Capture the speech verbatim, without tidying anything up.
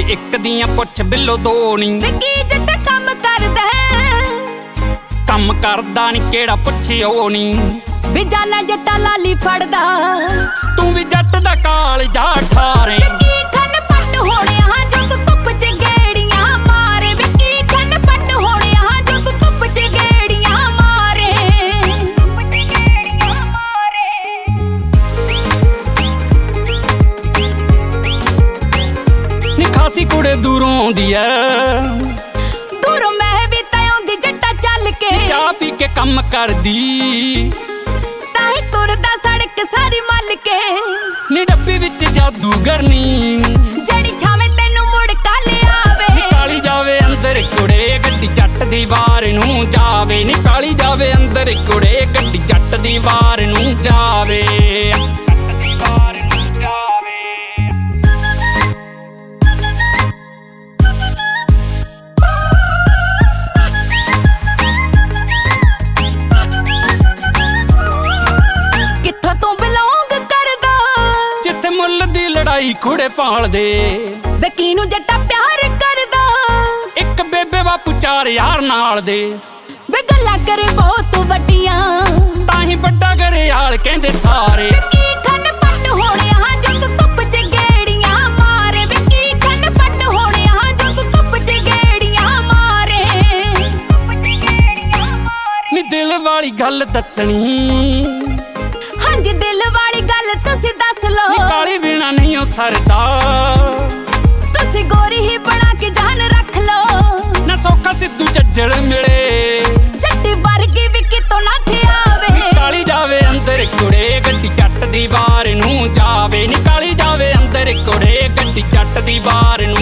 ਇੱਕ ਦੀਆਂ ਪੁੱਛ ਬਿੱਲੋ ਦੋ ਨੀ। ਵਿੱਕੀ ਜੱਟ ਕੰਮ ਕਰਦਾ ਕੰਮ ਕਰਦਾ ਨੀ ਕਿਹੜਾ ਪੁੱਛਿਓ ਨੀ। ਵੀ ਜਾਨਾ ਜੱਟਾ ਲਾਲੀ ਫੜਦਾ ਤੂੰ ਵੀ ਜੱਟ ਦਾ ਕਾਲ ਜਾ ਠਾਰੇ। ਵਿੱਕੀ ਖੰਨ ਪੱਟ ਹੋਣਿਆ ਜੋ ਤੂੰ ਧੁੱਪ ਚ ਗੇੜੀਆਂ ਮਾਰੇ। ਵਿੱਕੀ ਖੰਨ ਪੱਟ ਹੋਣਿਆ ਜੋ ਤੂੰ ਧੁੱਪ ਚ ਗੇੜੀਆਂ ਮਾਰੇ। ਨੀ ਖਾਸੀ ਕੁੜੇ ਦੂਰੋਂ ਆਉਂਦੀ ਐ ਦੂਰੋਂ ਮੈਂ ਵੀ ਤਾਂ ਆਉਂਦੀ ਜੱਟਾ ਚੱਲ ਕੇ। ਚਾਹ ਪੀ ਕੇ ਕੰਮ ਕਰਦੀ ਤਾਂ ਹੀ ਤੁਰਦਾ ਸੜਕ ਸਾਰੀ ਮੱਲ ਕੇ। ਨੀ ਡੱਬੀ ਵਿੱਚ ਜਾਦੂਗਰਨੀ ਜਿਹੜੀ ਛਾਵੇਂ ਤੈਨੂੰ ਮੁੜ ਕਾ ਲਿਆਵੇ। ਨਿਕਾਲੀ ਜਾਵੇ ਅੰਦਰ ਕੁੜੇ ਗੱਡੀ ਜੱਟ ਦੀ ਵਾਰ ਨੂੰ ਜਾਵੇ। ਨਿਕਾਲੀ ਜਾਵੇ ਅੰਦਰ ਕੁੜੇ ਗੱਡੀ ਜੱਟ ਦੀ ਵਾਰ ਨੂੰ ਜਾਵੇ। ਕਿੱਥੋਂ ਤੂੰ ਬਿਲੋਂਗ ਕਰਦਾ ਜਿੱਥੇ ਮੁੱਲ ਦੀ ਲੜਾਈ ਕੁੜੇ ਪਾਲਦੇ। ਵਿੱਕੀ ਨੂੰ ਜੱਟਾ ਪਿਆਰ ਕਰਦਾ ਇੱਕ ਬੇਬੇ ਬਾਪੂ ਚਾਰ ਯਾਰ ਨਾਲ ਦੇ। ਵੇ ਗੱਲਾਂ ਕਰੇ ਬਹੁਤ ਵੱਡੀਆਂ ਤਾਂ ਹੀ ਵੱਡਾ ਘਰਿਆਲ ਕਹਿੰਦੇ ਸਾਰੇ। ਵਿੱਕੀ ਖੰਨ ਪੱਟ ਹੋਣਿਆ ਜੋ ਤੂੰ ਧੁੱਪ ਚ ਗੇੜੀਆਂ ਮਾਰੇ। ਵਿੱਕੀ ਖੰਨ ਪੱਟ ਹੋਣਿਆ ਜੋ ਤੂੰ ਧੁੱਪ ਚ ਗੇੜੀਆਂ ਮਾਰੇ। ਨੀ ਦਿਲ ਵਾਲੀ ਗੱਲ ਦੱਸਣੀ ਹਾਂਜੀ ਦਿਲ ਵਾਲੀ ਗੱਲ ਤੁਸੀਂ ਦੱਸ ਨੀ ਲੋ। ਕਾਲੀ ਬਿਨਾ ਨਹੀਂ ਉਹ ਸਰਦਾ ਤੁਸੀਂ ਗੋਰੀ ਹੀ ਬਣਾ ਕੇ ਜਾਨ ਰੱਖ ਲੋ। ਨਾ ਸੌਖਾ ਸਿੱਧੂ ਚੱਜੜ ਮਿਲੇ ਜੱਟੀ ਵਰਗੀ ਵੀ ਕਿਤੋਂ ਨਾ ਥਿਆਵੇ। ਨਿਕਾਲੀ ਜਾਵੇ ਅੰਦਰ ਕੁੜੇ ਗੱਡੀ ਜੱਟ ਦੀ ਵਾਰ ਨੂੰ ਜਾਵੇ। ਨਿਕਾਲੀ ਜਾਵੇ ਅੰਦਰ ਕੁੜੇ ਗੱਡੀ ਜੱਟ ਦੀ ਵਾਰ ਨੂੰ